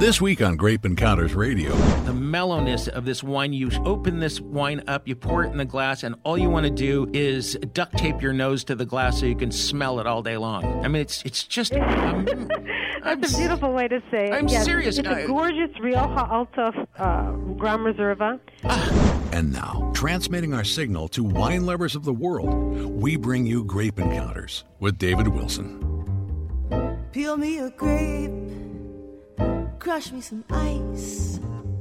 This week on Grape Encounters Radio. The mellowness of this wine, you open this wine up, you pour it in the glass, and all you want to do is duct tape your nose to the glass so you can smell it all day long. I mean, it's just... That's a beautiful way to say it. I'm serious. It's a gorgeous Rioja Alta Gran Reserva. And now, transmitting our signal to wine lovers of the world, we bring you Grape Encounters with David Wilson. Peel me a grape, crush me some ice,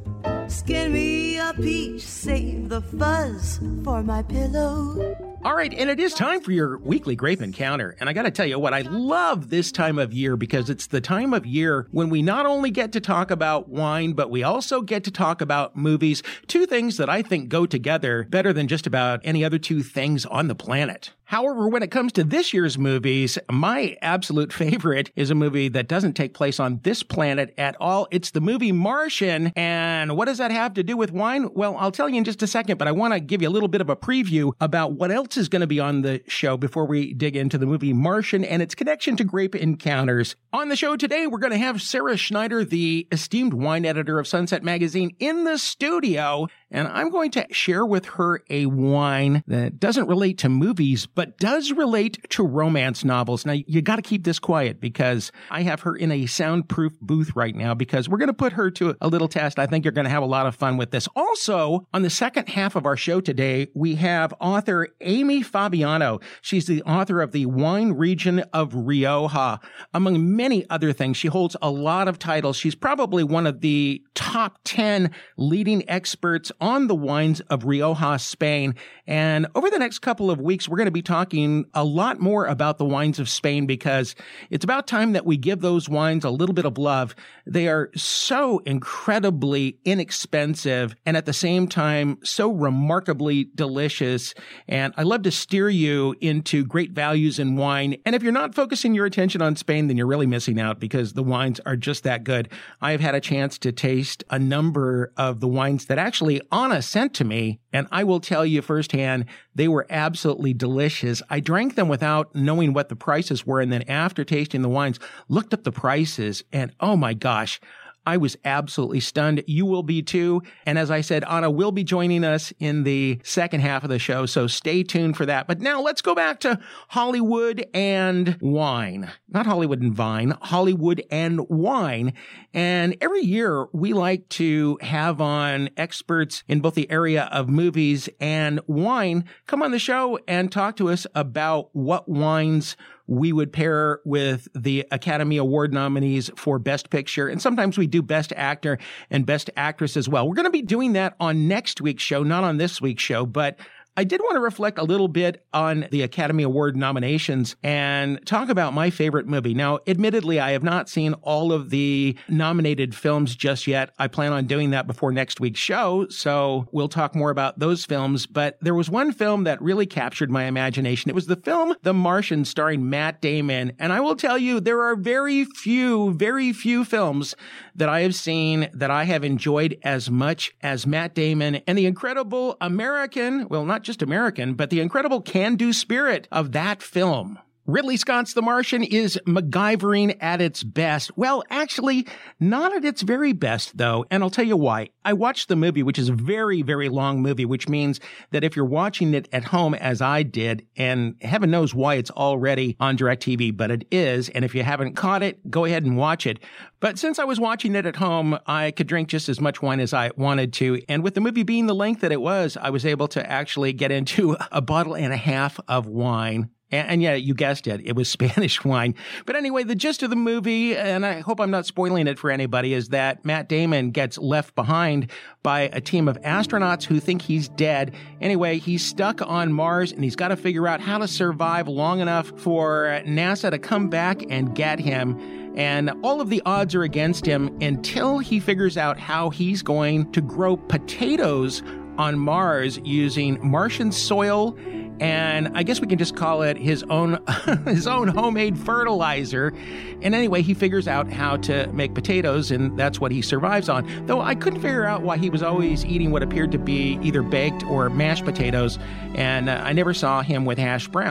skin me a peach, save the fuzz for my pillow. All right, and it is time for your weekly Grape Encounter. And I got to tell you what, I love this time of year because it's the time of year when we not only get to talk about wine, but we also get to talk about movies, two things that I think go together better than just about any other two things on the planet. However, when it comes to this year's movies, my absolute favorite is a movie that doesn't take place on this planet at all. It's the movie Martian. And what does that have to do with wine? Well, I'll tell you in just a second, but I want to give you a little bit of a preview about what else is going to be on the show before we dig into the movie Martian and its connection to Grape Encounters. On the show today, we're going to have Sarah Schneider, the esteemed wine editor of Sunset Magazine, in the studio. And I'm going to share with her a wine that doesn't relate to movies, but does relate to romance novels. Now, you got to keep this quiet because I have her in a soundproof booth right now because we're going to put her to a little test. I think you're going to have a lot of fun with this. Also, on the second half of our show today, we have author Amy Fabiano. She's the author of The Wine Region of Rioja. Among many other things, she holds a lot of titles. She's probably one of the top 10 leading experts on the wines of Rioja, Spain. And over the next couple of weeks, we're going to be talking a lot more about the wines of Spain because it's about time that we give those wines a little bit of love. They are so incredibly inexpensive and at the same time so remarkably delicious. And I love to steer you into great values in wine. And if you're not focusing your attention on Spain, then you're really missing out because the wines are just that good. I have had a chance to taste a number of the wines that actually Anna sent to me, and I will tell you firsthand, they were absolutely delicious. I drank them without knowing what the prices were, and then after tasting the wines, looked up the prices, and oh my gosh, I was absolutely stunned. You will be too. And as I said, Anna will be joining us in the second half of the show, so stay tuned for that. But now let's go back to Hollywood and wine. Not Hollywood and Vine, Hollywood and wine. And every year we like to have on experts in both the area of movies and wine come on the show and talk to us about what wines we would pair with the Academy Award nominees for Best Picture. And sometimes we do Best Actor and Best Actress as well. We're going to be doing that on next week's show, not on this week's show, but I did want to reflect a little bit on the Academy Award nominations and talk about my favorite movie. Now, admittedly, I have not seen all of the nominated films just yet. I plan on doing that before next week's show, so we'll talk more about those films. But there was one film that really captured my imagination. It was the film The Martian starring Matt Damon. And I will tell you, there are very few films that I have seen that I have enjoyed as much as Matt Damon and the incredible American, well, not just American, but the incredible can-do spirit of that film. Ridley Scott's The Martian is MacGyvering at its best. Well, actually, not at its very best, though, and I'll tell you why. I watched the movie, which is a very, very long movie, which means that if you're watching it at home, as I did, and heaven knows why it's already on DirecTV, but it is, and if you haven't caught it, go ahead and watch it. But since I was watching it at home, I could drink just as much wine as I wanted to, and with the movie being the length that it was, I was able to actually get into a bottle and a half of wine. And yeah, you guessed it. It was Spanish wine. But anyway, the gist of the movie, and I hope I'm not spoiling it for anybody, is that Matt Damon gets left behind by a team of astronauts who think he's dead. Anyway, he's stuck on Mars and he's got to figure out how to survive long enough for NASA to come back and get him. And all of the odds are against him until he figures out how he's going to grow potatoes on Mars using Martian soil, and I guess we can just call it his own homemade fertilizer. And anyway, he figures out how to make potatoes, and that's what he survives on. Though I couldn't figure out why he was always eating what appeared to be either baked or mashed potatoes, and I never saw him with hash browns.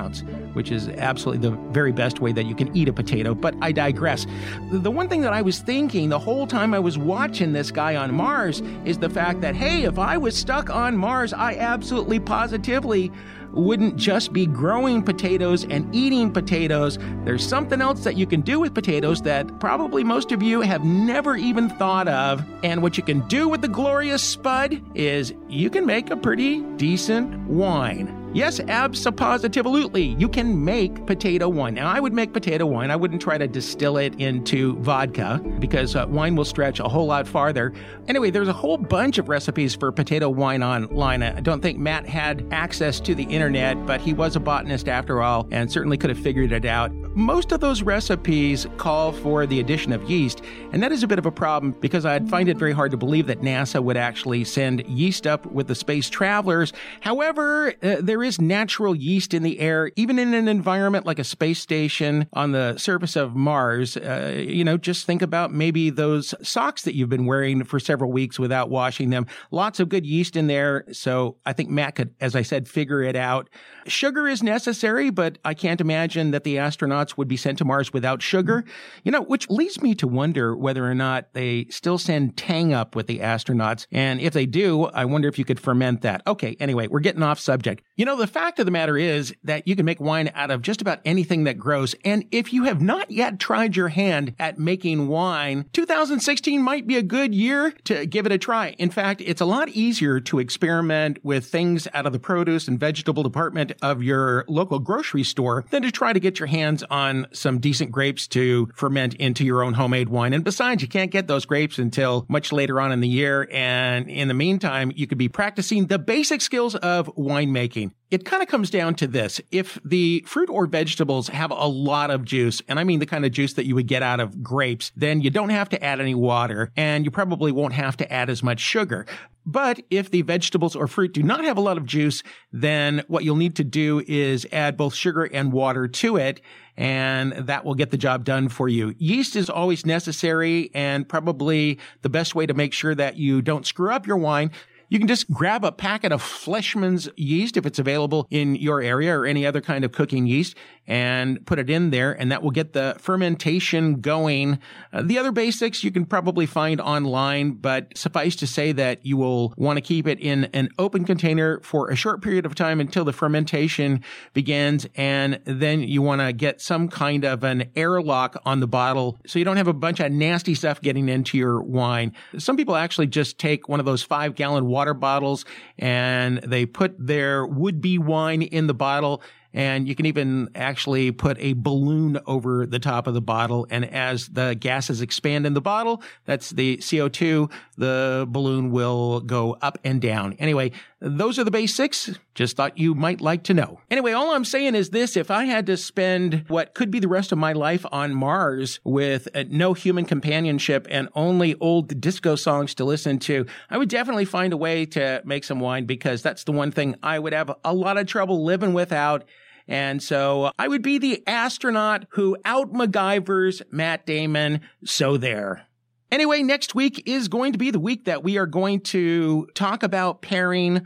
which is absolutely the very best way that you can eat a potato, but I digress. The one thing that I was thinking the whole time I was watching this guy on Mars is the fact that, hey, if I was stuck on Mars, I absolutely positively wouldn't just be growing potatoes and eating potatoes. There's something else that you can do with potatoes that probably most of you have never even thought of. And what you can do with the glorious spud is you can make a pretty decent wine. Yes, abso-positively, you can make potato wine. Now, I would make potato wine. I wouldn't try to distill it into vodka because wine will stretch a whole lot farther. Anyway, there's a whole bunch of recipes for potato wine online. I don't think Matt had access to the internet, but he was a botanist after all and certainly could have figured it out. Most of those recipes call for the addition of yeast, and that is a bit of a problem because I'd find it very hard to believe that NASA would actually send yeast up with the space travelers. However, there is natural yeast in the air, even in an environment like a space station on the surface of Mars. Just think about maybe those socks that you've been wearing for several weeks without washing them. Lots of good yeast in there, so I think Matt could, as I said, figure it out. Sugar is necessary, but I can't imagine that the astronauts would be sent to Mars without sugar, which leads me to wonder whether or not they still send Tang up with the astronauts. And if they do, I wonder if you could ferment that. Okay, anyway, we're getting off subject. The fact of the matter is that you can make wine out of just about anything that grows. And if you have not yet tried your hand at making wine, 2016 might be a good year to give it a try. In fact, it's a lot easier to experiment with things out of the produce and vegetable department of your local grocery store than to try to get your hands on some decent grapes to ferment into your own homemade wine. And besides, you can't get those grapes until much later on in the year. And in the meantime, you could be practicing the basic skills of winemaking. It kind of comes down to this. If the fruit or vegetables have a lot of juice, and I mean the kind of juice that you would get out of grapes, then you don't have to add any water, and you probably won't have to add as much sugar. But if the vegetables or fruit do not have a lot of juice, then what you'll need to do is add both sugar and water to it, and that will get the job done for you. Yeast is always necessary, and probably the best way to make sure that you don't screw up your wine. You can just grab a packet of Fleischmann's yeast if it's available in your area or any other kind of cooking yeast and put it in there, and that will get the fermentation going. The other basics you can probably find online, but suffice to say that you will want to keep it in an open container for a short period of time until the fermentation begins, and then you want to get some kind of an airlock on the bottle so you don't have a bunch of nasty stuff getting into your wine. Some people actually just take one of those 5-gallon water bottles and they put their would-be wine in the bottle, and you can even actually put a balloon over the top of the bottle, and as the gases expand in the bottle, that's the CO2, the balloon will go up and down. Anyway, those are the basics. Just thought you might like to know. Anyway, all I'm saying is this: if I had to spend what could be the rest of my life on Mars with no human companionship and only old disco songs to listen to, I would definitely find a way to make some wine, because that's the one thing I would have a lot of trouble living without. And so I would be the astronaut who out-MacGyvers Matt Damon. So there. Anyway, next week is going to be the week that we are going to talk about pairing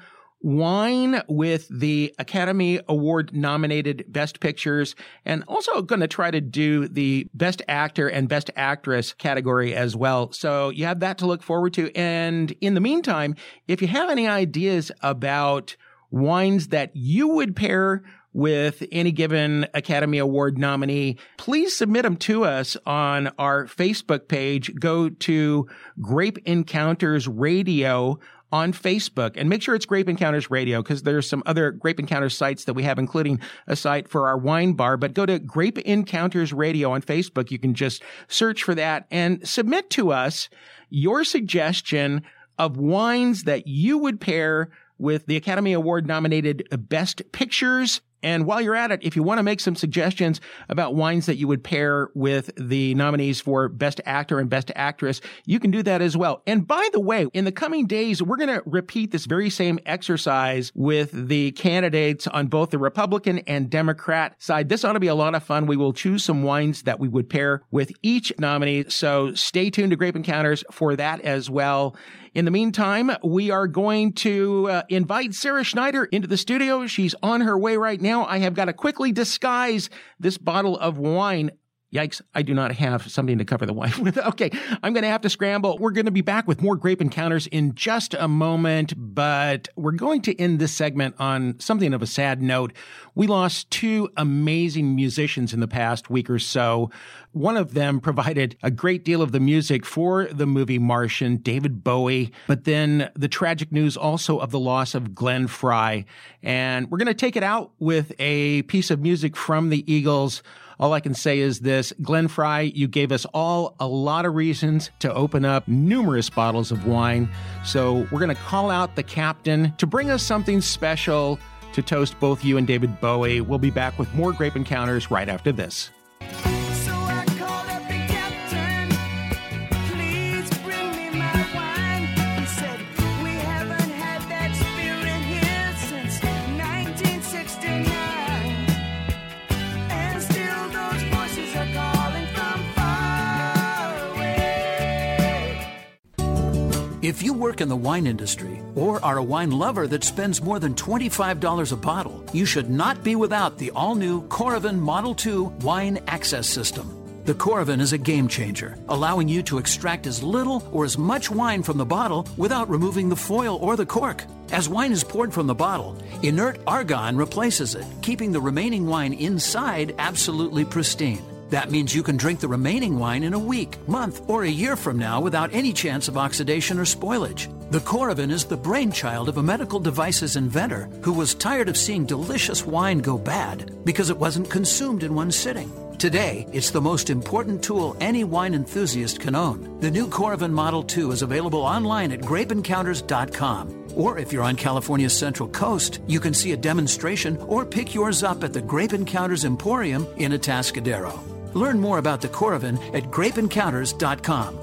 wine with the Academy Award nominated Best Pictures, and also going to try to do the Best Actor and Best Actress category as well. So you have that to look forward to. And in the meantime, if you have any ideas about wines that you would pair with any given Academy Award nominee, please submit them to us on our Facebook page. Go to Grape Encounters Radio on Facebook, and make sure it's Grape Encounters Radio, because there's some other Grape Encounters sites that we have, including a site for our wine bar. But go to Grape Encounters Radio on Facebook. You can just search for that and submit to us your suggestion of wines that you would pair with the Academy Award nominated Best Pictures. And while you're at it, if you want to make some suggestions about wines that you would pair with the nominees for Best Actor and Best Actress, you can do that as well. And by the way, in the coming days, we're going to repeat this very same exercise with the candidates on both the Republican and Democrat side. This ought to be a lot of fun. We will choose some wines that we would pair with each nominee. So stay tuned to Grape Encounters for that as well. In the meantime, we are going to invite Sarah Schneider into the studio. She's on her way right now. now I have got to quickly disguise this bottle of wine. Yikes, I do not have something to cover the wine with. Okay, I'm going to have to scramble. We're going to be back with more Grape Encounters in just a moment, but we're going to end this segment on something of a sad note. We lost two amazing musicians in the past week or so. One of them provided a great deal of the music for the movie Martian, David Bowie, but then the tragic news also of the loss of Glenn Frey. And we're going to take it out with a piece of music from the Eagles. All I can say is this, Glenn Frey, you gave us all a lot of reasons to open up numerous bottles of wine. So we're going to call out the captain to bring us something special to toast both you and David Bowie. We'll be back with more Grape Encounters right after this. If you work in the wine industry or are a wine lover that spends more than $25 a bottle, you should not be without the all-new Coravin Model 2 Wine Access System. The Coravin is a game changer, allowing you to extract as little or as much wine from the bottle without removing the foil or the cork. As wine is poured from the bottle, inert argon replaces it, keeping the remaining wine inside absolutely pristine. That means you can drink the remaining wine in a week, month, or a year from now without any chance of oxidation or spoilage. The Coravin is the brainchild of a medical devices inventor who was tired of seeing delicious wine go bad because it wasn't consumed in one sitting. Today, it's the most important tool any wine enthusiast can own. The new Coravin Model 2 is available online at grapeencounters.com. Or if you're on California's Central Coast, you can see a demonstration or pick yours up at the Grape Encounters Emporium in Atascadero. Learn more about the Coravin at grapeencounters.com.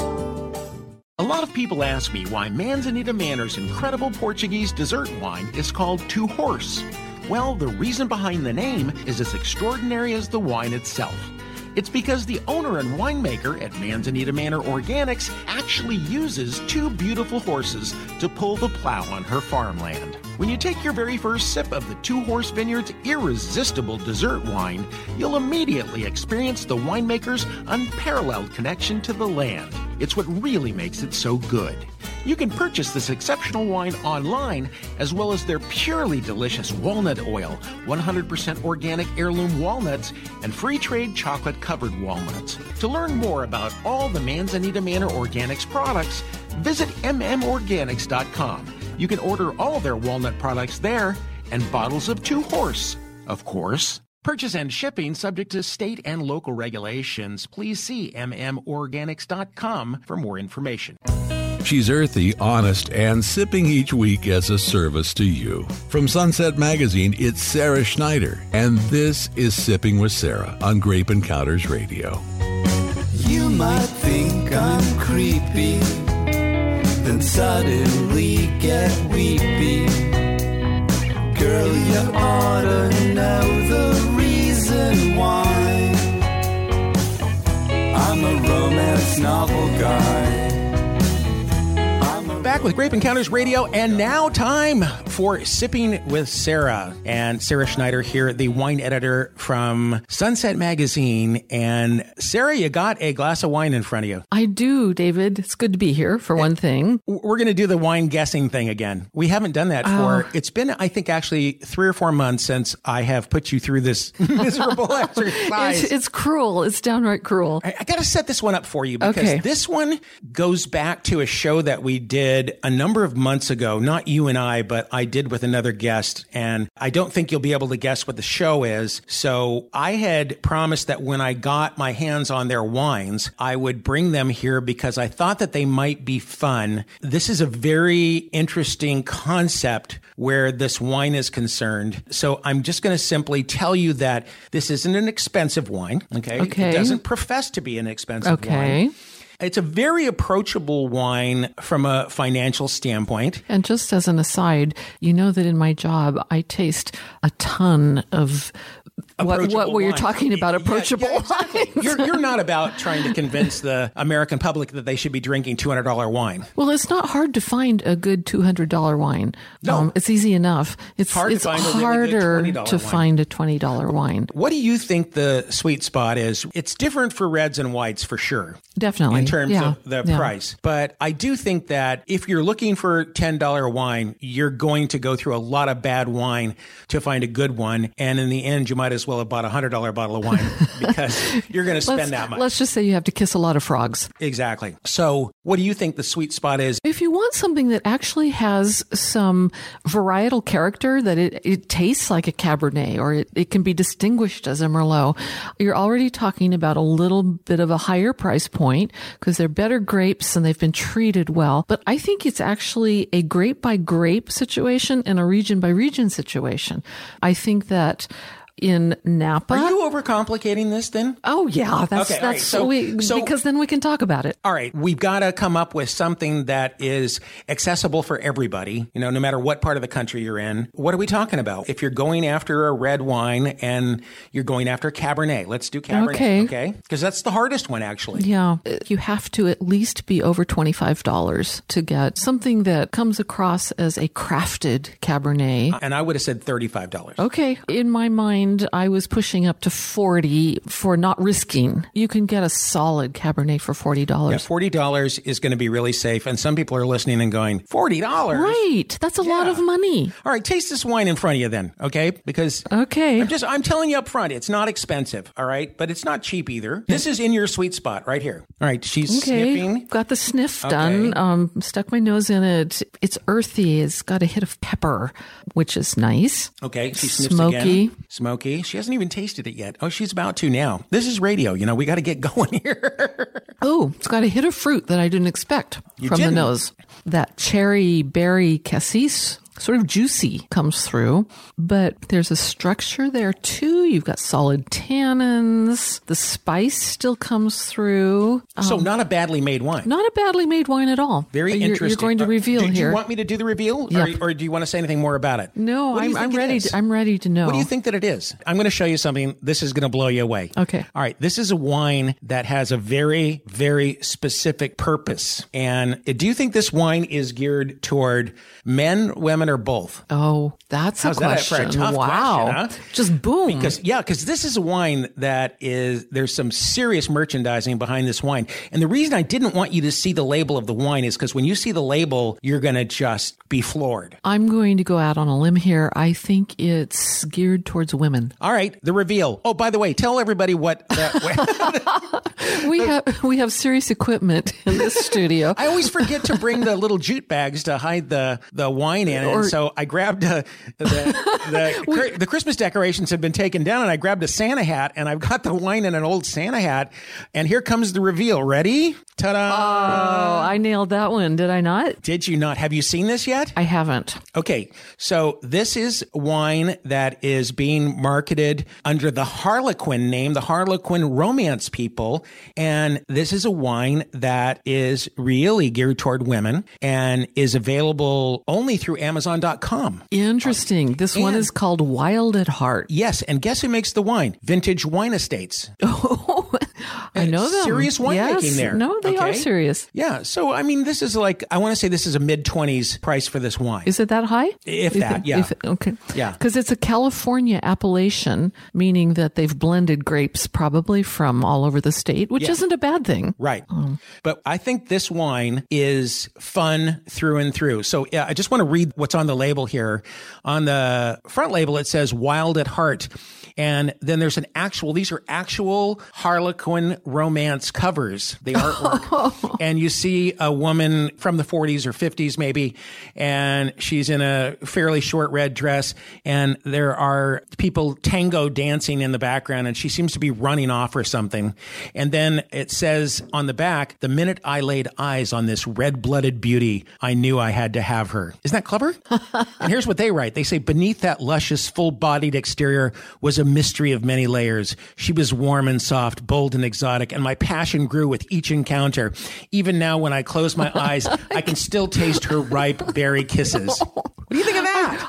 A lot of people ask me why Manzanita Manor's incredible Portuguese dessert wine is called Two Horse. Well, the reason behind the name is as extraordinary as the wine itself. It's because the owner and winemaker at Manzanita Manor Organics actually uses two beautiful horses to pull the plow on her farmland. When you take your very first sip of the Two Horse Vineyard's irresistible dessert wine, you'll immediately experience the winemaker's unparalleled connection to the land. It's what really makes it so good. You can purchase this exceptional wine online, as well as their purely delicious walnut oil, 100% organic heirloom walnuts, and free trade chocolate-covered walnuts. To learn more about all the Manzanita Manor Organics products, visit mmorganics.com. You can order all their walnut products there, and bottles of Two Horse, of course. Purchase and shipping subject to state and local regulations. Please see mmorganics.com for more information. She's earthy, honest, and sipping each week as a service to you. From Sunset Magazine, it's Sarah Schneider, and this is Sipping with Sarah on Grape Encounters Radio. You might think I'm creepy, then suddenly get weepy. Girl, you ought to know the reason why. I'm a romance novel guy. Back with Grape Encounters Radio, and now time for Sipping with Sarah. And Sarah Schneider here, the wine editor from Sunset Magazine. And Sarah, you got a glass of wine in front of you. I do, David. It's good to be here, for one thing. We're going to do the wine guessing thing again. We haven't done that for, it's been, I think, actually 3 or 4 months since I have put you through this miserable exercise. It's cruel. It's downright cruel. I got to set this one up for you because this one goes back to a show that we did a number of months ago, not you and I, but I did with another guest. And I don't think you'll be able to guess what the show is. So I had promised that when I got my hands on their wines, I would bring them here because I thought that they might be fun. This is a very interesting concept where this wine is concerned. So I'm just going to simply tell you that this isn't an expensive wine. Okay. It doesn't profess to be an expensive wine. It's a very approachable wine from a financial standpoint. And just as an aside, you know that in my job, I taste a ton of approachable what you're wine. talking about, approachable exactly. wines. You're not about trying to convince the American public that they should be drinking $200 wine. Well, it's not hard to find a good $200 wine. No. It's easy enough. It's hard to find a really good harder $20 to wine. find a $20 wine. What do you think the sweet spot is? It's different for reds and whites for sure. Definitely. In terms Yeah. of the Yeah. price. But I do think that if you're looking for $10 wine, you're going to go through a lot of bad wine to find a good one. And in the end, you might as well have bought a $100 bottle of wine because you're going to spend that much. Let's just say you have to kiss a lot of frogs. Exactly. So what do you think the sweet spot is? If you want something that actually has some varietal character, that it tastes like a Cabernet or it can be distinguished as a Merlot, you're already talking about a little bit of a higher price point because they're better grapes and they've been treated well. But I think it's actually a grape by grape situation and a region by region situation. I think that in Napa. Are you overcomplicating this then? Oh yeah, that's Okay, all right. So because then we can talk about it. All right, we've got to come up with something that is accessible for everybody, no matter what part of the country you're in. What are we talking about? If you're going after a red wine and you're going after Cabernet, let's do Cabernet, okay? Because that's the hardest one, actually. Yeah, you have to at least be over $25 to get something that comes across as a crafted Cabernet. And I would have said $35. Okay, in my mind, I was pushing up to $40 for not risking. You can get a solid Cabernet for $40. Yeah, $40 is going to be really safe. And some people are listening and going, $40? Right. That's a lot of money. All right, taste this wine in front of you then, okay? Because okay. I'm telling you up front, it's not expensive, all right? But it's not cheap either. This is in your sweet spot right here. All right, she's sniffing. Got the sniff done. Stuck my nose in it. It's earthy. It's got a hit of pepper, which is nice. Okay, she sniffs Smoky. again. Smoky. She hasn't even tasted it yet. Oh, she's about to now. This is radio. We got to get going here. Oh, it's got a hit of fruit that I didn't expect from the nose. That cherry berry cassis, sort of juicy, comes through, but there's a structure there too. You've got solid tannins. The spice still comes through. So not a badly made wine. Not a badly made wine at all. Very interesting. You're going to reveal here. Do here. you want me to do the reveal, or do you want to say anything more about it? No, I'm ready. I'm ready to know. What do you think that it is? I'm going to show you something. This is going to blow you away. Okay. All right. This is a wine that has a very, very specific purpose. And do you think this wine is geared toward men, women, or both? Oh, that's a question. That for a tough wow. question, huh? Just boom. Because this is a wine that there's some serious merchandising behind this wine. And the reason I didn't want you to see the label of the wine is because when you see the label, you're going to just be floored. I'm going to go out on a limb here. I think it's geared towards women. All right, the reveal. Oh, by the way, tell everybody what we have serious equipment in this studio. I always forget to bring the little jute bags to hide the wine in, and so I grabbed the Christmas decorations had been taken down, and I grabbed a Santa hat, and I've got the wine in an old Santa hat, and here comes the reveal. Ready? Ta-da! Oh, I nailed that one. Did I not? Did you not? Have you seen this yet? I haven't. Okay, so this is wine that is being marketed under the Harlequin name, the Harlequin Romance People, and this is a wine that is really geared toward women and is available only through Amazon.com. Interesting. This one is called Wild at Heart. Yes, and guess who makes the wine? Vintage Wine Estates. Oh, I know them. Serious winemaking there. No, they are serious. Yeah, so I mean, this is I want to say this is a mid-20s price for this wine. Is it that high? If that, yeah. Okay. Yeah. Because it's a California appellation, meaning that they've blended grapes probably from all over the state, which isn't a bad thing. Right. But I think this wine is fun through and through. So I just want to read what's on the label here. On the front label, it says Wild at Heart. And then there's these are actual Harlequin romance covers, the artwork. And you see a woman from the 40s or 50s maybe, and she's in a fairly short red dress, and there are people tango dancing in the background, and she seems to be running off or something. And then it says on the back, the minute I laid eyes on this red-blooded beauty, I knew I had to have her. Isn't that clever? And here's what they write. They say, beneath that luscious, full-bodied exterior was a mystery of many layers. She was warm and soft, bold and exotic, and my passion grew with each encounter. Even now, when I close my eyes, I can still taste her ripe berry kisses. What do you think of that?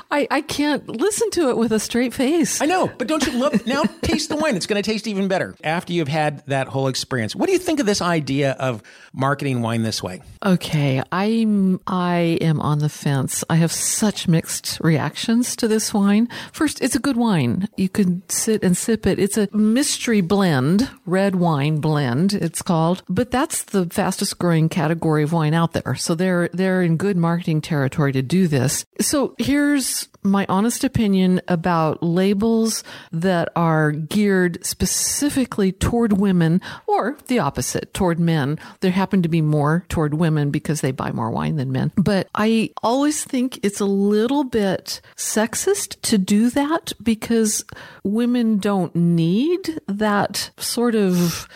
I can't listen to it with a straight face. I know, but don't you love, now taste the wine. It's going to taste even better after you've had that whole experience. What do you think of this idea of marketing wine this way? Okay, I am on the fence. I have such mixed reactions to this wine. First, it's a good wine. You can sit and sip it. It's a mystery blend, red wine blend, it's called. But that's the fastest growing category of wine out there. So they're in good marketing territory to do this. So here's my honest opinion about labels that are geared specifically toward women, or the opposite, toward men. There happen to be more toward women because they buy more wine than men. But I always think it's a little bit sexist to do that because women don't need that sort of,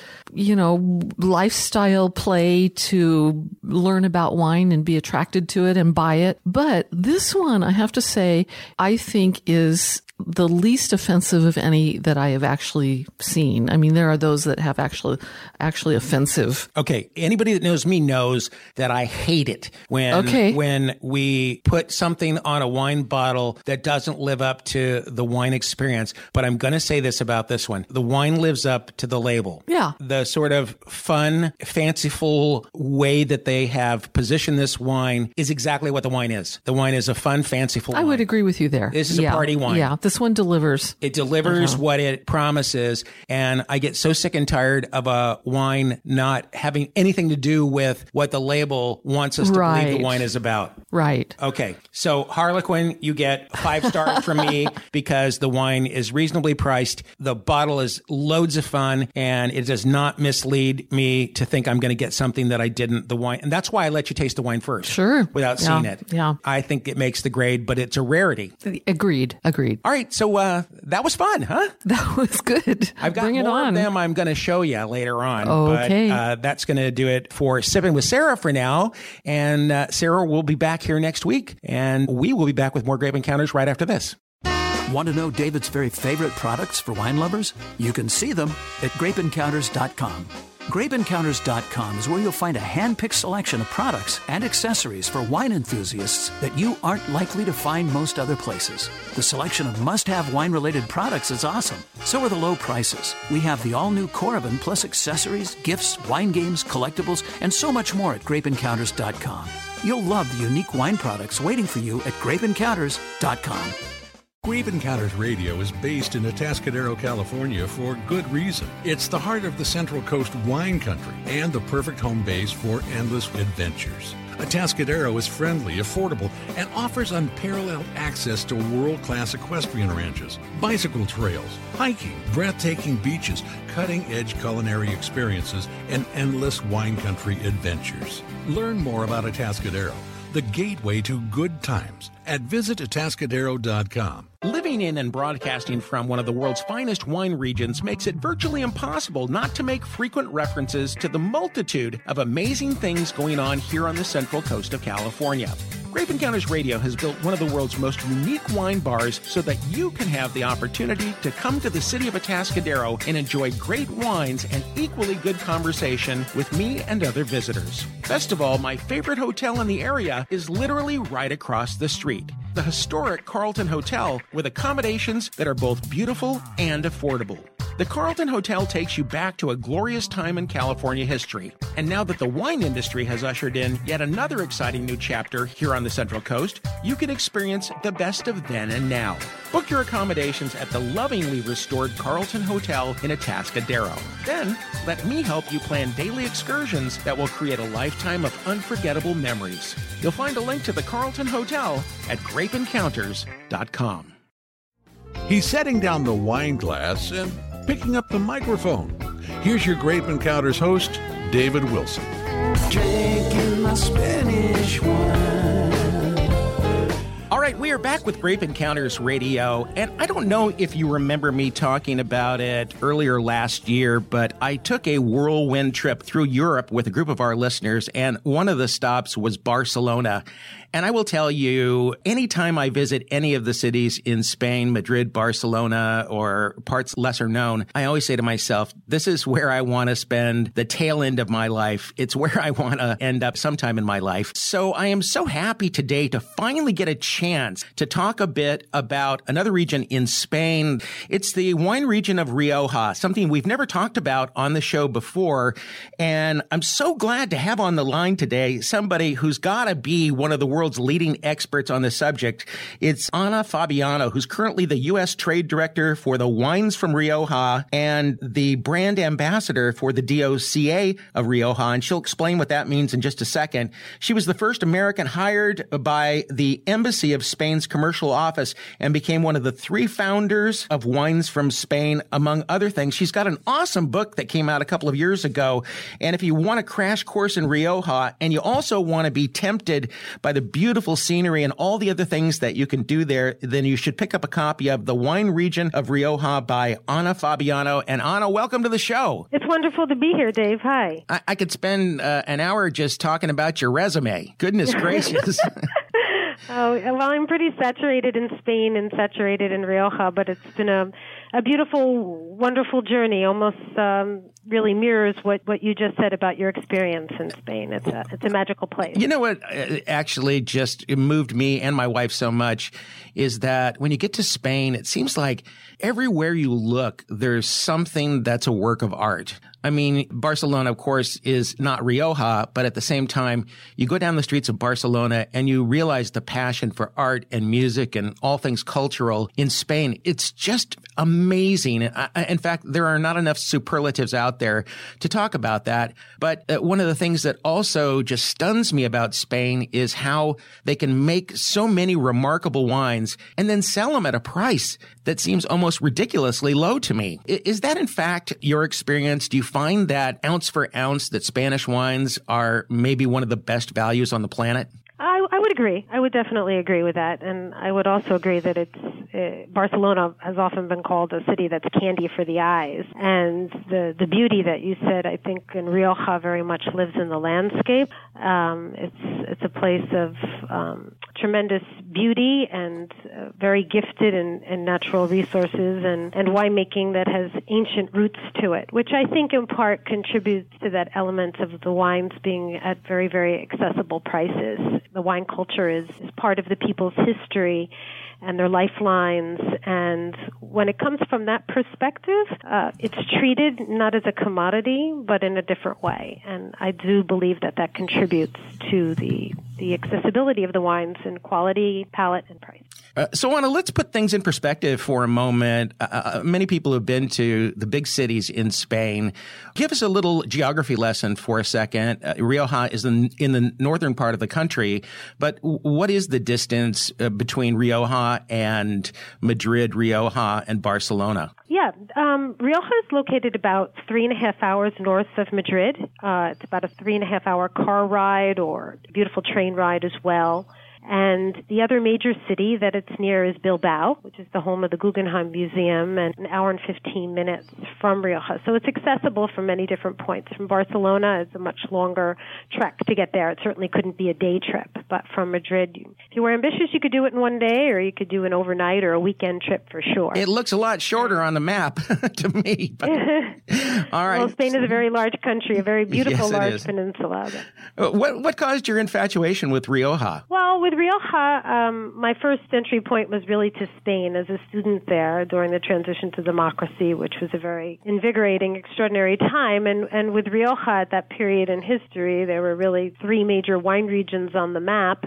lifestyle play to learn about wine and be attracted to it and buy it. But this one, I have to say, I think is the least offensive of any that I have actually seen. I mean, there are those that have actually offensive. Okay. Anybody that knows me knows that I hate it when we put something on a wine bottle that doesn't live up to the wine experience. But I'm going to say this about this one. The wine lives up to the label. Yeah. The sort of fun, fanciful way that they have positioned this wine is exactly what the wine is. The wine is a fun, fanciful wine. I would agree with you there. This is a party wine. Yeah. This one delivers. It delivers what it promises. And I get so sick and tired of a wine not having anything to do with what the label wants us to believe the wine is about. Right. Okay. So Harlequin, you get 5 stars from me because the wine is reasonably priced. The bottle is loads of fun and it does not mislead me to think I'm going to get something that I didn't. The wine. And that's why I let you taste the wine first. Sure. Without seeing it. Yeah. I think it makes the grade, but it's a rarity. Agreed. All right, so that was fun, huh? That was good. I've got more of them I'm going to show you later on. Okay. But that's going to do it for Sipping with Sarah for now. And Sarah will be back here next week. And we will be back with more Grape Encounters right after this. Want to know David's very favorite products for wine lovers? You can see them at grapeencounters.com. GrapeEncounters.com is where you'll find a hand-picked selection of products and accessories for wine enthusiasts that you aren't likely to find most other places. The selection of must-have wine-related products is awesome. So are the low prices. We have the all-new Coravin plus accessories, gifts, wine games, collectibles, and so much more at GrapeEncounters.com. You'll love the unique wine products waiting for you at GrapeEncounters.com. Grape Encounters Radio is based in Atascadero, California for good reason. It's the heart of the Central Coast wine country and the perfect home base for endless adventures. Atascadero is friendly, affordable, and offers unparalleled access to world-class equestrian ranches, bicycle trails, hiking, breathtaking beaches, cutting-edge culinary experiences, and endless wine country adventures. Learn more about Atascadero, the gateway to good times, at visitatascadero.com. Living in and broadcasting from one of the world's finest wine regions makes it virtually impossible not to make frequent references to the multitude of amazing things going on here on the Central Coast of California. Grape Encounters Radio has built one of the world's most unique wine bars so that you can have the opportunity to come to the city of Atascadero and enjoy great wines and equally good conversation with me and other visitors. Best of all, my favorite hotel in the area is literally right across the street. The historic Carlton Hotel with accommodations that are both beautiful and affordable. The Carlton Hotel takes you back to a glorious time in California history. And now that the wine industry has ushered in yet another exciting new chapter here on the Central Coast, you can experience the best of then and now. Book your accommodations at the lovingly restored Carlton Hotel in Atascadero. Then, let me help you plan daily excursions that will create a lifetime of unforgettable memories. You'll find a link to the Carlton Hotel at grapeencounters.com. He's setting down the wine glass and picking up the microphone. Here's your Grape Encounters host, David Wilson. Drinking my Spanish wine. All right, we are back with Grape Encounters Radio, and I don't know if you remember me talking about it earlier last year, but I took a whirlwind trip through Europe with a group of our listeners, and one of the stops was Barcelona. And I will tell you, anytime I visit any of the cities in Spain, Madrid, Barcelona, or parts lesser known, I always say to myself, this is where I want to spend the tail end of my life. It's where I want to end up sometime in my life. So I am so happy today to finally get a chance hands to talk a bit about another region in Spain. It's the wine region of Rioja, something we've never talked about on the show before. And I'm so glad to have on the line today somebody who's got to be one of the world's leading experts on this subject. It's Ana Fabiano, who's currently the U.S. Trade Director for the Wines from Rioja and the brand ambassador for the DOCA of Rioja. And she'll explain what that means in just a second. She was the first American hired by the Embassy of Spain's commercial office and became one of the 3 founders of Wines from Spain, among other things. She's got an awesome book that came out a couple of years ago. And if you want a crash course in Rioja and you also want to be tempted by the beautiful scenery and all the other things that you can do there, then you should pick up a copy of The Wine Region of Rioja by Ana Fabiano. And Ana, welcome to the show. It's wonderful to be here, Dave. Hi. I could spend an hour just talking about your resume. Goodness gracious. Oh, well, I'm pretty saturated in Spain and saturated in Rioja, but it's been a beautiful, wonderful journey. Almost really mirrors what you just said about your experience in Spain. It's a magical place. You know what actually just moved me and my wife so much is that when you get to Spain, it seems like everywhere you look, there's something that's a work of art. I mean, Barcelona, of course, is not Rioja, but at the same time, you go down the streets of Barcelona and you realize the passion for art and music and all things cultural in Spain. It's just amazing. In fact, there are not enough superlatives out there to talk about that. But one of the things that also just stuns me about Spain is how they can make so many remarkable wines and then sell them at a price that seems almost ridiculously low to me. Is that, in fact, your experience? Do you find that ounce for ounce that Spanish wines are maybe one of the best values on the planet? I would agree. I would definitely agree with that. And I would also agree that Barcelona has often been called a city that's candy for the eyes. And the beauty that you said, I think, in Rioja very much lives in the landscape. It's a place of tremendous beauty and very gifted in natural resources and winemaking that has ancient roots to it, which I think in part contributes to that element of the wines being at very, very accessible prices. The wine culture is part of the people's history and their lifelines. And when it comes from that perspective, it's treated not as a commodity, but in a different way. And I do believe that contributes to the accessibility of the wines in quality, palate, and price. So, Ana, let's put things in perspective for a moment. Many people have been to the big cities in Spain. Give us a little geography lesson for a second. Rioja is in the northern part of the country, but what is the distance between Rioja and Madrid, Rioja, and Barcelona? Yeah, Rioja is located about 3.5 hours north of Madrid. It's about a 3.5-hour car ride or a beautiful train ride as well. And the other major city that it's near is Bilbao, which is the home of the Guggenheim Museum, and an hour and 15 minutes from Rioja. So it's accessible from many different points. From Barcelona, it's a much longer trek to get there. It certainly couldn't be a day trip. But from Madrid, if you were ambitious, you could do it in one day, or you could do an overnight or a weekend trip for sure. It looks a lot shorter on the map to me. But, all right. Well, Spain is a very large country, a very beautiful yes, large peninsula. What caused your infatuation with Rioja? Well, with Rioja, my first entry point was really to Spain as a student there during the transition to democracy, which was a very invigorating, extraordinary time. And with Rioja at that period in history, there were really 3 major wine regions on the map.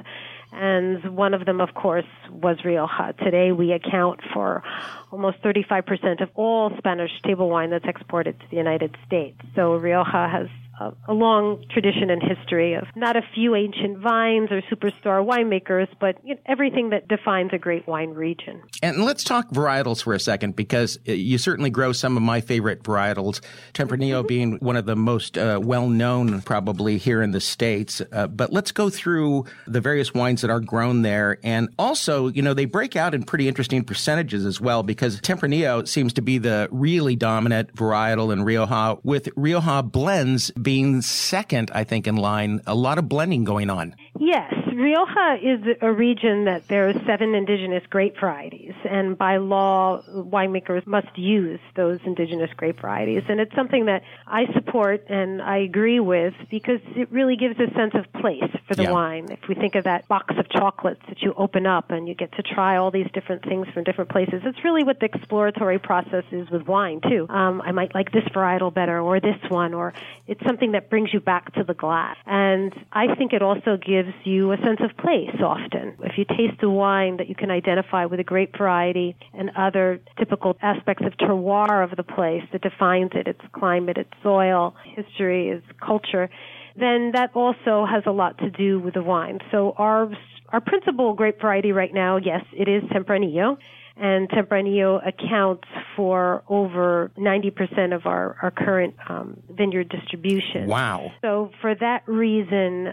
And one of them, of course, was Rioja. Today, we account for almost 35% of all Spanish table wine that's exported to the United States. So Rioja has a long tradition and history of not a few ancient vines or superstar winemakers, but everything that defines a great wine region. And let's talk varietals for a second, because you certainly grow some of my favorite varietals, Tempranillo being one of the most well-known probably here in the States. But let's go through the various wines that are grown there. And also, they break out in pretty interesting percentages as well, because Tempranillo seems to be the really dominant varietal in Rioja, with Rioja blends being second, I think, in line. A lot of blending going on. Yes. Rioja is a region that there are 7 indigenous grape varieties. and by law, winemakers must use those indigenous grape varieties. And it's something that I support and I agree with because it really gives a sense of place for the wine. If we think of that box of chocolates that you open up and you get to try all these different things from different places, it's really what the exploratory process is with wine, too. I might like this varietal better or this one, or it's something that brings you back to the glass. And I think it also gives you a sense of place often. If you taste a wine that you can identify with a grape variety and other typical aspects of terroir of the place that defines it, its climate, its soil, history, its culture, then that also has a lot to do with the wine. So our principal grape variety right now, yes, it is Tempranillo. And Tempranillo accounts for over 90% of our current vineyard distribution. Wow. So for that reason,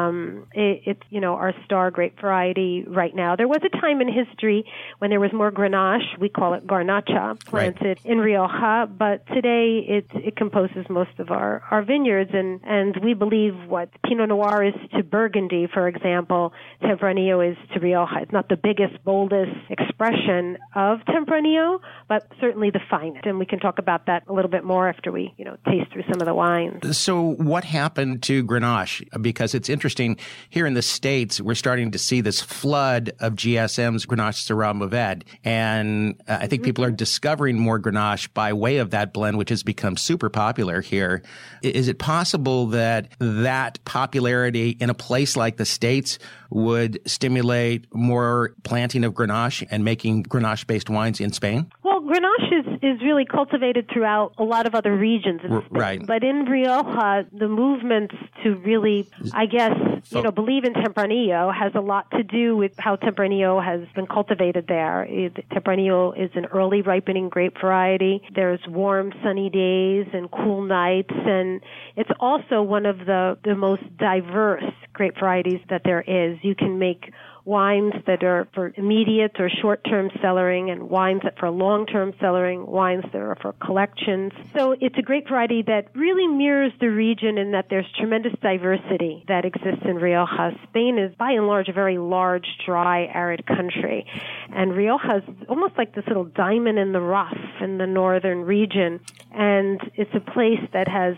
it's, our star grape variety right now. There was a time in history when there was more Grenache, we call it Garnacha, planted in Rioja, but today it composes most of our vineyards, and we believe what Pinot Noir is to Burgundy, for example, Tempranillo is to Rioja. It's not the biggest, boldest expression of Tempranillo, but certainly the finest. And we can talk about that a little bit more after we, taste through some of the wines. So what happened to Grenache? Because it's interesting, here in the States, we're starting to see this flood of GSM's Grenache Syrah Mourvèdre. And I think people are discovering more Grenache by way of that blend, which has become super popular here. Is it possible that popularity in a place like the States would stimulate more planting of Grenache and making Grenache-based wines in Spain? Well, Grenache is really cultivated throughout a lot of other regions in Spain. Right. But in Rioja, the movement to really, I guess, believe in Tempranillo has a lot to do with how Tempranillo has been cultivated there. Tempranillo is an early ripening grape variety. There's warm, sunny days and cool nights, and it's also one of the most diverse grape varieties that there is. You can make wines that are for immediate or short-term cellaring and wines that for long-term cellaring, wines that are for collections. So it's a grape variety that really mirrors the region in that there's tremendous diversity that exists in Rioja. Spain is, by and large, a very large, dry, arid country. And Rioja is almost like this little diamond in the rough in the northern region. And it's a place that has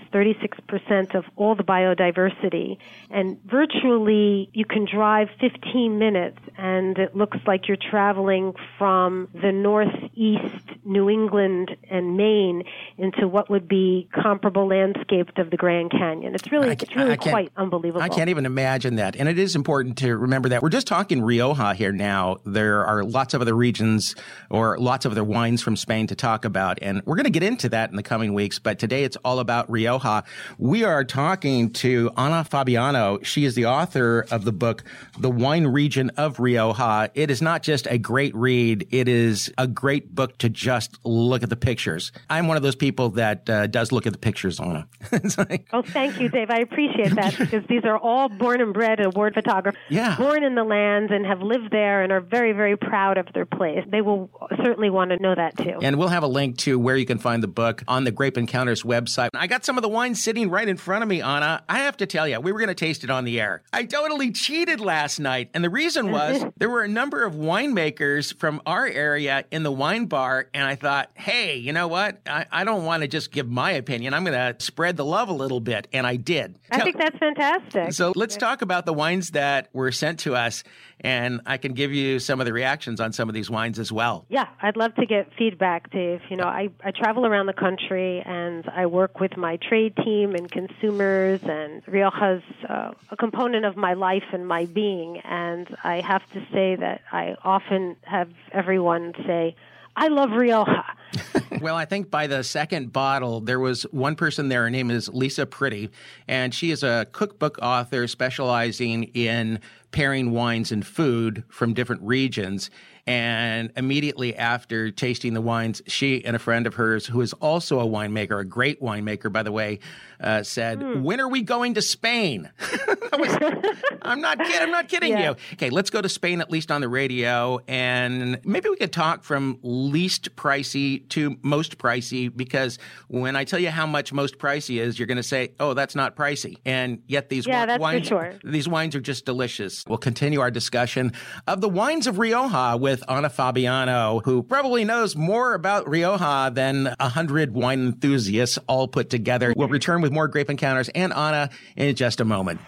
36% of all the biodiversity. And virtually, you can drive 15 minutes and it looks like you're traveling from the northeast New England and Maine into what would be comparable landscapes of the Grand Canyon. It's really quite unbelievable. I can't even imagine that. And it is important to remember that we're just talking Rioja here now. There are lots of other regions or lots of other wines from Spain to talk about, and we're going to get into that in the coming weeks. But today it's all about Rioja. We are talking to Ana Fabiano. She is the author of the book, The Wine Region of Rioja. It is not just a great read. It is a great book to just look at the pictures. I'm one of those people that does look at the pictures, Ana. Oh, thank you, Dave. I appreciate that because these are all born and bred award photographers, born in the land and have lived there and are very, very proud of their place. They will certainly want to know that too. And we'll have a link to where you can find the book on the Grape Encounters website. I got some of the wine sitting right in front of me, Ana. I have to tell you, we were going to taste it on the air. I totally cheated last night. And the reason was there were a number of winemakers from our area in the wine bar. And I thought, hey, you know what? I don't want to just give my opinion. I'm going to spread the love a little bit. And I did. I think that's fantastic. So let's talk about the wines that were sent to us. And I can give you some of the reactions on some of these wines as well. Yeah, I'd love to get feedback, Dave. I travel around the country and I work with my trade team and consumers, and Rioja's a component of my life and my being. And I have to say that I often have everyone say, I love Rioja. Well, I think by the second bottle, there was one person there. Her name is Lisa Pretty, and she is a cookbook author specializing in pairing wines and food from different regions. And immediately after tasting the wines, she and a friend of hers, who is also a winemaker, a great winemaker, by the way, said, when are we going to Spain? I'm not kidding you. Okay, let's go to Spain, at least on the radio. And maybe we could talk from least pricey to most pricey, because when I tell you how much most pricey is, you're going to say, oh, that's not pricey. And yet these wines, for sure. These wines are just delicious. We'll continue our discussion of the wines of Rioja with Ana Fabiano, who probably knows more about Rioja than 100 wine enthusiasts all put together. We'll return with more Grape Encounters and Ana in just a moment.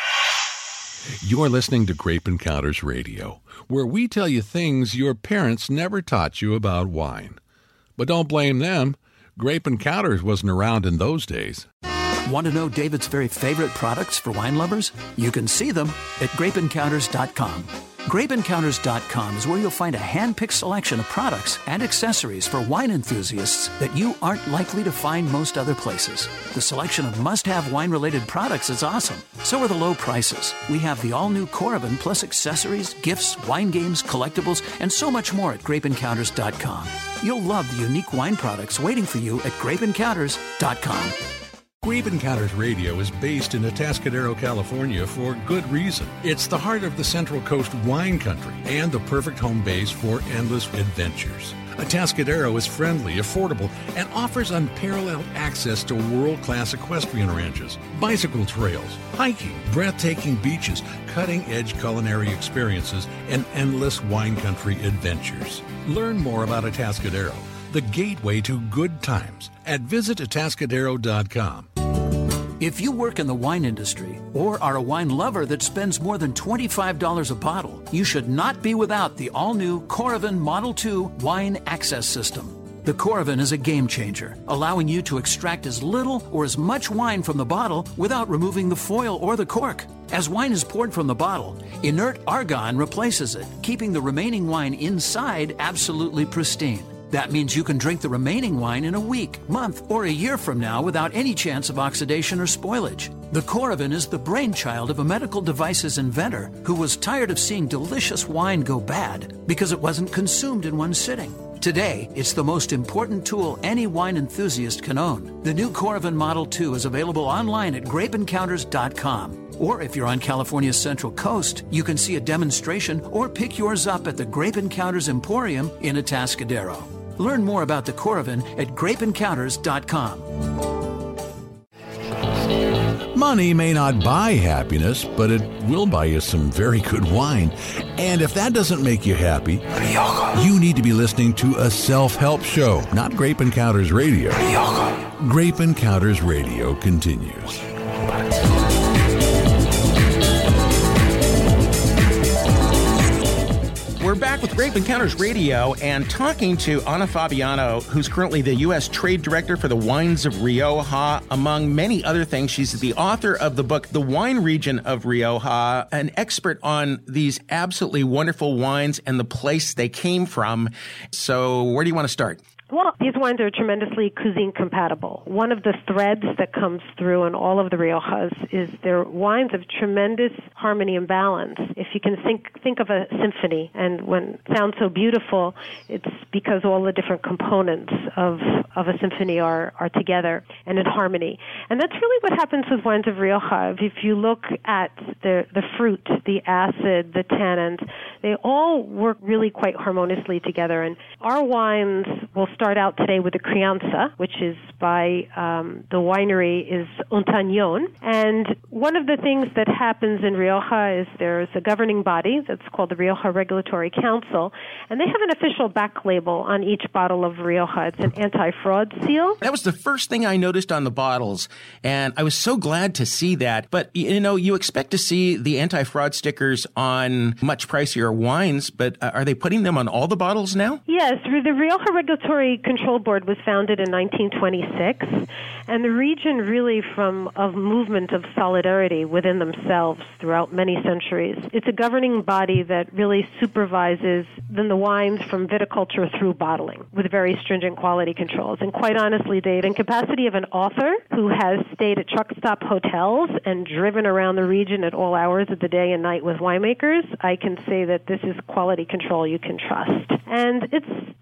You're listening to Grape Encounters Radio, where we tell you things your parents never taught you about wine. But don't blame them. Grape Encounters wasn't around in those days. Want to know David's very favorite products for wine lovers? You can see them at grapeencounters.com. GrapeEncounters.com is where you'll find a hand-picked selection of products and accessories for wine enthusiasts that you aren't likely to find most other places. The selection of must-have wine-related products is awesome. So are the low prices. We have the all-new Coravin plus accessories, gifts, wine games, collectibles, and so much more at GrapeEncounters.com. You'll love the unique wine products waiting for you at GrapeEncounters.com. Grape Encounters Radio is based in Atascadero, California for good reason. It's the heart of the Central Coast wine country and the perfect home base for endless adventures. Atascadero is friendly, affordable, and offers unparalleled access to world-class equestrian ranches, bicycle trails, hiking, breathtaking beaches, cutting-edge culinary experiences, and endless wine country adventures. Learn more about Atascadero, the gateway to good times, at visitatascadero.com. If you work in the wine industry or are a wine lover that spends more than $25 a bottle, you should not be without the all-new Coravin Model 2 Wine Access System. The Coravin is a game changer, allowing you to extract as little or as much wine from the bottle without removing the foil or the cork. As wine is poured from the bottle, inert argon replaces it, keeping the remaining wine inside absolutely pristine. That means you can drink the remaining wine in a week, month, or a year from now without any chance of oxidation or spoilage. The Coravin is the brainchild of a medical devices inventor who was tired of seeing delicious wine go bad because it wasn't consumed in one sitting. Today, it's the most important tool any wine enthusiast can own. The new Coravin Model 2 is available online at grapeencounters.com. Or if you're on California's Central Coast, you can see a demonstration or pick yours up at the Grape Encounters Emporium in Atascadero. Learn more about the Coravin at grapeencounters.com. Money may not buy happiness, but it will buy you some very good wine. And if that doesn't make you happy, you need to be listening to a self-help show, not Grape Encounters Radio. Grape Encounters Radio continues. We're back with Grape Encounters Radio and talking to Ana Fabiano, who's currently the U.S. Trade Director for the Wines of Rioja. Among many other things, she's the author of the book, The Wine Region of Rioja, an expert on these absolutely wonderful wines and the place they came from. So where do you want to start? Well, these wines are tremendously cuisine compatible. One of the threads that comes through in all of the Riojas is they're wines of tremendous harmony and balance. If you can think of a symphony, and when it sounds so beautiful, it's because all the different components of a symphony are together and in harmony. And that's really what happens with wines of Rioja. If you look at the fruit, the acid, the tannins, they all work really quite harmoniously together. And our wines will start out today with a crianza, which is by the winery is Ontañón. And one of the things that happens in Rioja is there's a governing body that's called the Rioja Regulatory Council, and they have an official back label on each bottle of Rioja. It's an anti-fraud seal. That was the first thing I noticed on the bottles, and I was so glad to see that. But, you know, you expect to see the anti-fraud stickers on much pricier wines, but are they putting them on all the bottles now? Yes, the Rioja Regulatory Control Board was founded in 1926, and the region really from a movement of solidarity within themselves throughout many centuries. It's a governing body that really supervises the wines from viticulture through bottling with very stringent quality controls. And quite honestly, Dave, in capacity of an author who has stayed at truck stop hotels and driven around the region at all hours of the day and night with winemakers, I can say that this is quality control you can trust. And it's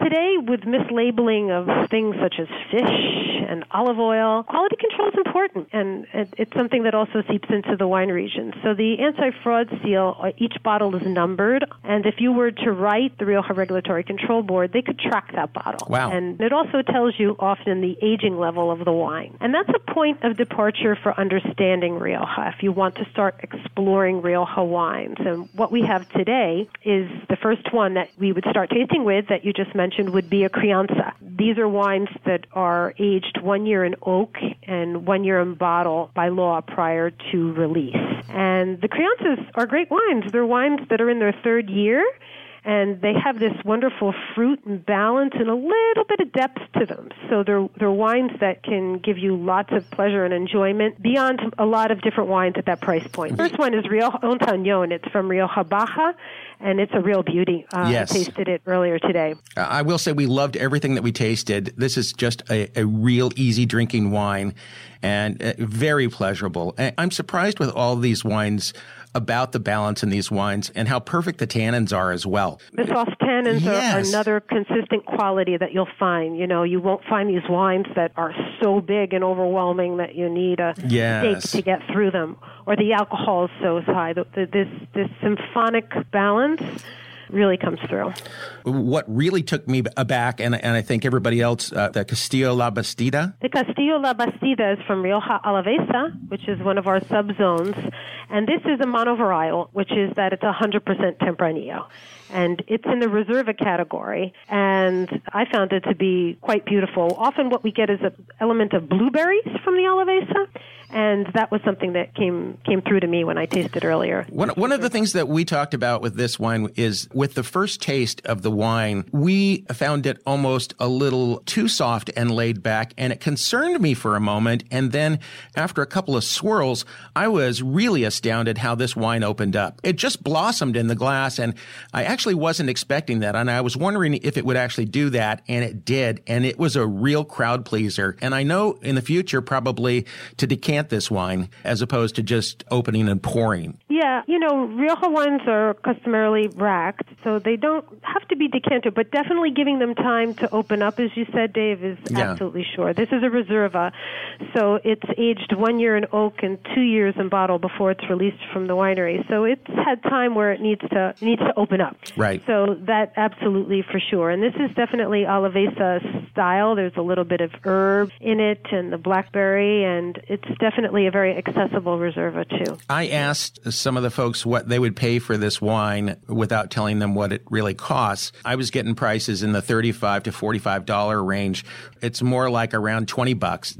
today, with mislabeling of things such as fish and olive oil, quality control is important, and it's something that also seeps into the wine region. So the anti-fraud seal, each bottle is numbered, and if you were to write the Rioja Regulatory Control Board, they could track that bottle. Wow. And it also tells you often the aging level of the wine. And that's a point of departure for understanding Rioja if you want to start exploring Rioja wines. And what we have today is the first one that we would start tasting with that you just mentioned would be a Crianza. These are wines that are aged 1 year in oak and 1 year in bottle by law prior to release. And the Crianzas are great wines. They're wines that are in their third year, and they have this wonderful fruit and balance and a little bit of depth to them. So they're wines that can give you lots of pleasure and enjoyment beyond a lot of different wines at that price point. First one is Rioja Ontañón. It's from Rioja Baja, and it's a real beauty. Yes. I tasted it earlier today. I will say we loved everything that we tasted. This is just a real easy drinking wine and very pleasurable. And I'm surprised with all these wines about the balance in these wines and how perfect the tannins are as well. The soft tannins Yes. are another consistent quality that you'll find. You know, you won't find these wines that are so big and overwhelming that you need a Yes. steak to get through them, or the alcohol is so high. This symphonic balance really comes through. What really took me aback, and I think everybody else, the Castillo La Bastida. The Castillo La Bastida is from Rioja Alavesa, which is one of our subzones. And this is a monovarietal, which is that it's 100% Tempranillo. And it's in the Reserva category. And I found it to be quite beautiful. Often what we get is an element of blueberries from the Alavesa. And that was something that came through to me when I tasted earlier. One of the things that we talked about with this wine is with the first taste of the wine, we found it almost a little too soft and laid back, and it concerned me for a moment. And then after a couple of swirls, I was really astounded how this wine opened up. It just blossomed in the glass, and I actually wasn't expecting that. And I was wondering if it would actually do that, and it did. And it was a real crowd pleaser. And I know in the future probably to decant this wine as opposed to just opening and pouring. Yeah, you know, Rioja wines are customarily racked, so they don't have to be decanted, but definitely giving them time to open up, as you said, Dave, is absolutely sure. This is a Reserva, so it's aged 1 year in oak and 2 years in bottle before it's released from the winery. So it's had time where it needs to open up. Right. So that absolutely for sure. And this is definitely Alavesa style. There's a little bit of herb in it and the blackberry, and it's definitely a very accessible Reserva too. I asked some of the folks what they would pay for this wine without telling them what it really costs. I was getting prices in the $35 to $45 range. It's more like around $20,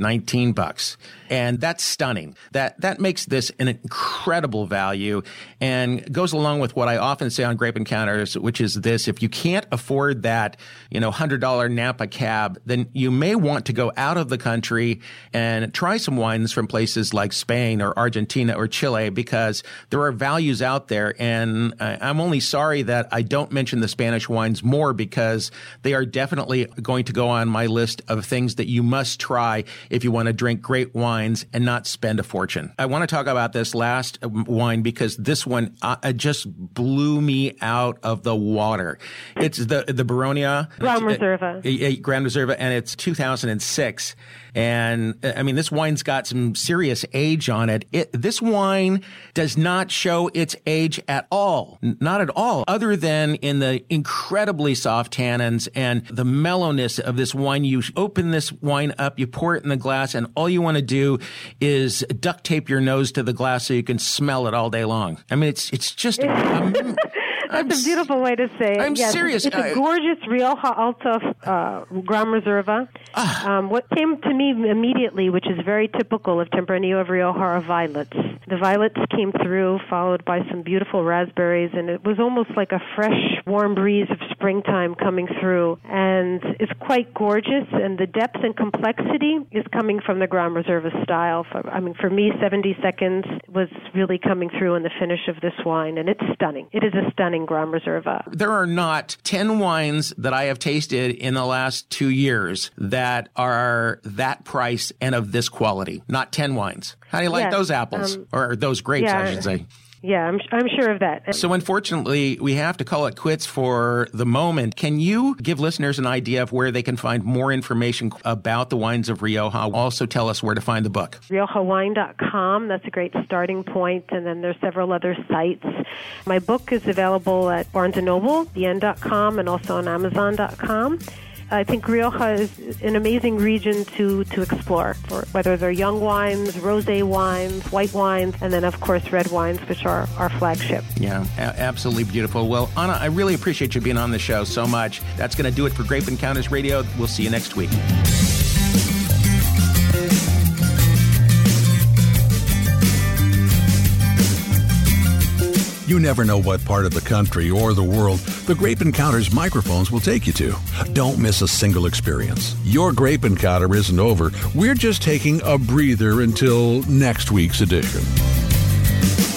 $19. And that's stunning. That makes this an incredible value and goes along with what I often say on Grape Encounters, which is this: if you can't afford that, $100 Napa cab, then you may want to go out of the country and try some wines from places like Spain or Argentina or Chile, because there are values out there. And I'm only sorry that I don't mention the Spanish wines more, because they are definitely going to go on my list of things that you must try if you want to drink great wines and not spend a fortune. I want to talk about this last wine because this one just blew me out of the water. It's the Baronia Grand Reserva. Grand Reserva, and it's 2006. And I mean, this wine's got some serious age on it. This wine does not show its age at all. Not at all, other than in the incredibly soft tannins and the mellowness of this wine. You open this wine up, you pour it in the glass, and all you want to do is duct tape your nose to the glass so you can smell it all day long. I mean, it's just... That's a beautiful way to say it. I'm serious. It's a gorgeous Rioja Alta Gran Reserva. What came to me immediately, which is very typical of Tempranillo of Rioja, are violets. The violets came through, followed by some beautiful raspberries, and it was almost like a fresh, warm breeze of springtime coming through. And it's quite gorgeous, and the depth and complexity is coming from the Gran Reserva style. For me, 70 seconds was really coming through in the finish of this wine, and it's stunning. It is a stunning Gran Reserva. There are not 10 wines that I have tasted in the last 2 years that are that price and of this quality. Not 10 wines. How do you like those apples? Or those grapes, I should say. Yeah, I'm sure of that. So unfortunately, we have to call it quits for the moment. Can you give listeners an idea of where they can find more information about the wines of Rioja? Also tell us where to find the book. RiojaWine.com, that's a great starting point, and then there's several other sites. My book is available at Barnes & Noble, theend.com, and also on Amazon.com. I think Rioja is an amazing region to explore, for whether they're young wines, rosé wines, white wines, and then, of course, red wines, which are our flagship. Yeah, absolutely beautiful. Well, Anna, I really appreciate you being on the show so much. That's going to do it for Grape Encounters Radio. We'll see you next week. You never know what part of the country or the world the Grape Encounters microphones will take you to. Don't miss a single experience. Your Grape Encounter isn't over. We're just taking a breather until next week's edition.